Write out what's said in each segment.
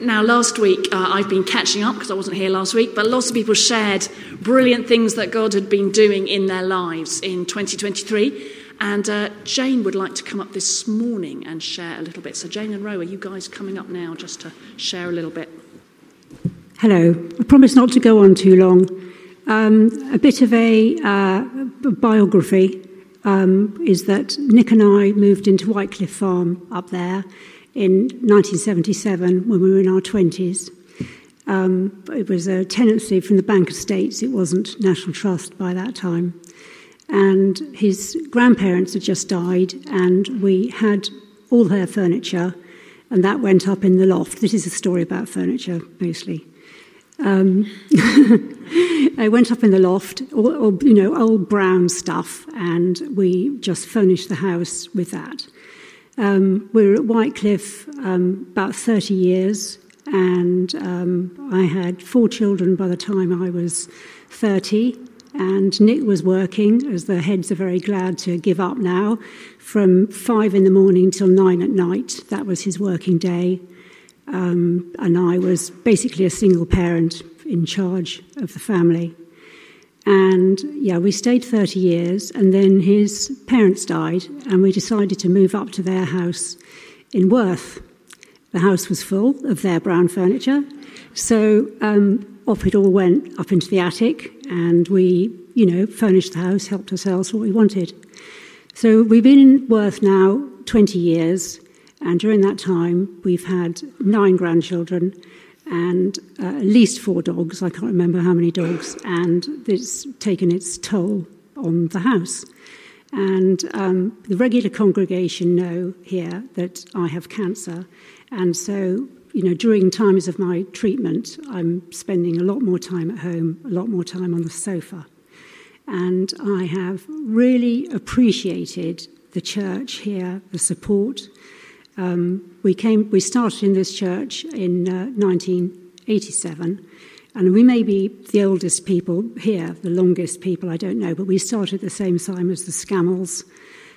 Now, last week, I've been catching up because I wasn't here last week, but lots of people shared brilliant things that God had been doing in their lives in 2023. And Jane would like to come up this morning and share a little bit. So Jane and Ro, are you guys coming up now just to share a little bit? Hello. I promise not to go on too long. A bit of a biography is that Nick and I moved into Whitecliff Farm up there in 1977 when we were in our 20s. It was a tenancy from the Bank Estates. It wasn't National Trust by that time. And his grandparents had just died, and we had all their furniture, and that went up in the loft. This is a story about furniture, mostly. I went up in the loft, old brown stuff, and we just furnished the house with that. We were at Whitecliff about 30 years, and I had 4 children by the time I was 30, and Nick was working, as the heads are very glad to give up now, from 5 in the morning till 9 at night. That was his working day, and I was basically a single parent in charge of the family. And we stayed 30 years, and then his parents died, and we decided to move up to their house in Worth. The house was full of their brown furniture, so off it all went up into the attic, and we, furnished the house, helped ourselves what we wanted. So we've been in Worth now 20 years, and during that time we've had 9 grandchildren, and at least 4 dogs. I can't remember how many dogs, and it's taken its toll on the house. And the regular congregation know here that I have cancer, and so during times of my treatment, I'm spending a lot more time at home, a lot more time on the sofa. And I have really appreciated the church here, the support. We started in this church in 1987, and we may be the oldest people here, the longest people, I don't know, but we started at the same time as the Scammels.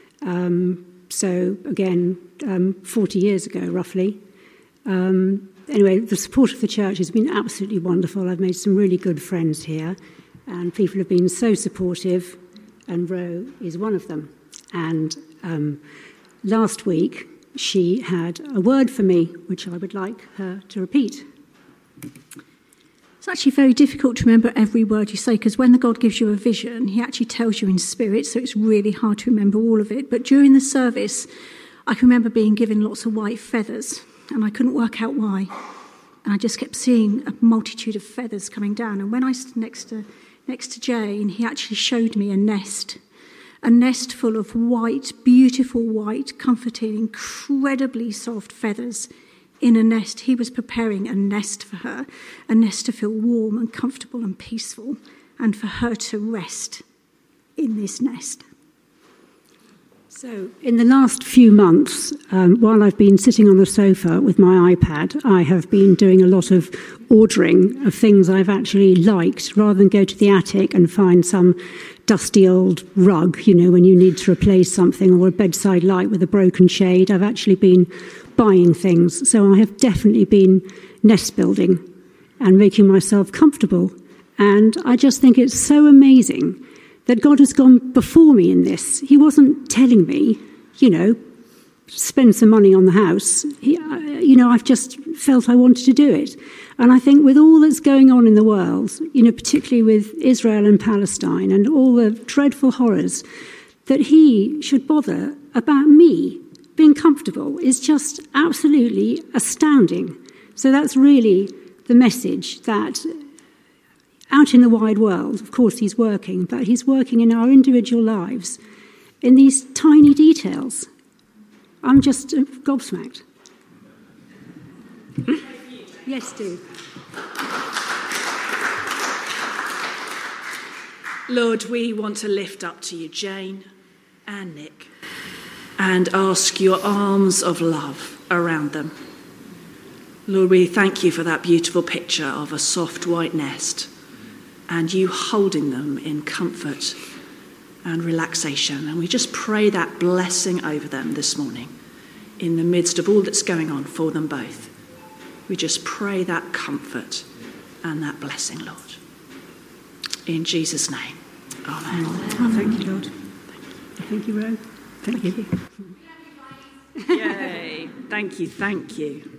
So again, 40 years ago, roughly. Anyway, the support of the church has been absolutely wonderful. I've made some really good friends here, and people have been so supportive, and Ro is one of them. And last week, she had a word for me, which I would like her to repeat. It's actually very difficult to remember every word you say, because when the God gives you a vision, he actually tells you in spirit, so it's really hard to remember all of it. But during the service, I can remember being given lots of white feathers, and I couldn't work out why. And I just kept seeing a multitude of feathers coming down. And when I stood next to Jane, he actually showed me a nest full of white, beautiful white, comforting, incredibly soft feathers in a nest. He was preparing a nest for her, a nest to feel warm and comfortable and peaceful, and for her to rest in this nest. So in the last few months, while I've been sitting on the sofa with my iPad, I have been doing a lot of ordering of things I've actually liked, rather than go to the attic and find some dusty old rug, when you need to replace something, or a bedside light with a broken shade. I've actually been buying things. So I have definitely been nest building and making myself comfortable. And I just think it's so amazing that God has gone before me in this. He wasn't telling me, spend some money on the house. I've just felt I wanted to do it. And I think with all that's going on in the world, particularly with Israel and Palestine and all the dreadful horrors, that he should bother about me being comfortable is just absolutely astounding. So that's really the message, that out in the wide world, of course he's working, but he's working in our individual lives in these tiny details. I'm just gobsmacked. Yes, do. Lord, we want to lift up to you Jane and Nick and ask your arms of love around them. Lord, we thank you for that beautiful picture of a soft white nest and you holding them in comfort and relaxation. And we just pray that blessing over them this morning in the midst of all that's going on for them both. We just pray that comfort and that blessing, Lord. In Jesus' name, amen. Oh, thank you, Lord. Thank you, Ro. Thank you. Yay. Thank you.